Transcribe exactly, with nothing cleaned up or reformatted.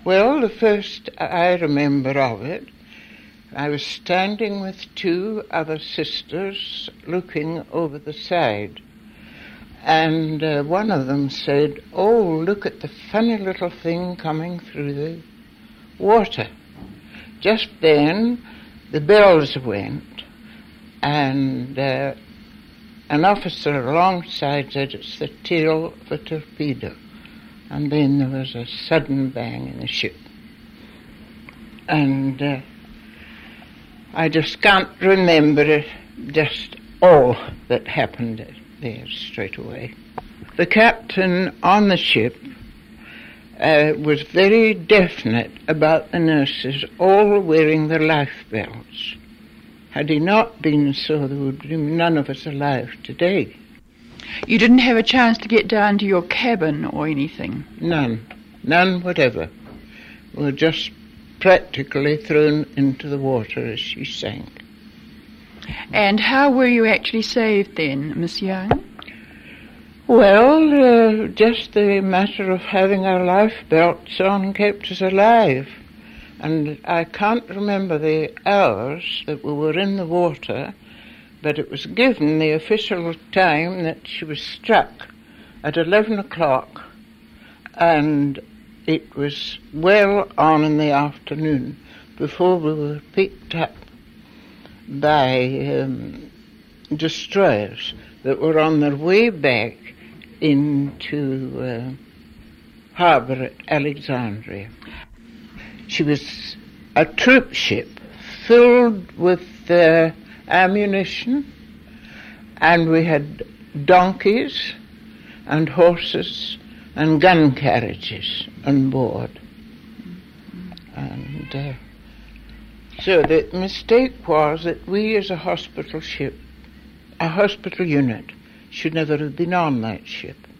Well, the first I remember of it, I was standing with two other sisters looking over the side, and uh, one of them said, "Oh, look at the funny little thing coming through the water." Just then the bells went, and uh, an officer alongside said, "It's the tail of a torpedo." And then there was a sudden bang in the ship. And uh, I just can't remember it, just all that happened there straight away. The captain on the ship uh, was very definite about the nurses all wearing their life belts. Had he not been so, there would be none of us alive today. You didn't have a chance to get down to your cabin or anything? None. None whatever. We were just practically thrown into the water as she sank. And how were you actually saved then, Miss Young? Well, uh, just the matter of having our life belts on kept us alive. And I can't remember the hours that we were in the water, but it was given the official time that she was struck at eleven o'clock, and it was well on in the afternoon before we were picked up by um, destroyers that were on their way back into uh, harbour at Alexandria. She was a troop ship filled with uh, ammunition, and we had donkeys and horses and gun carriages on board. And uh, so the mistake was that we as a hospital ship, a hospital unit, should never have been on that ship.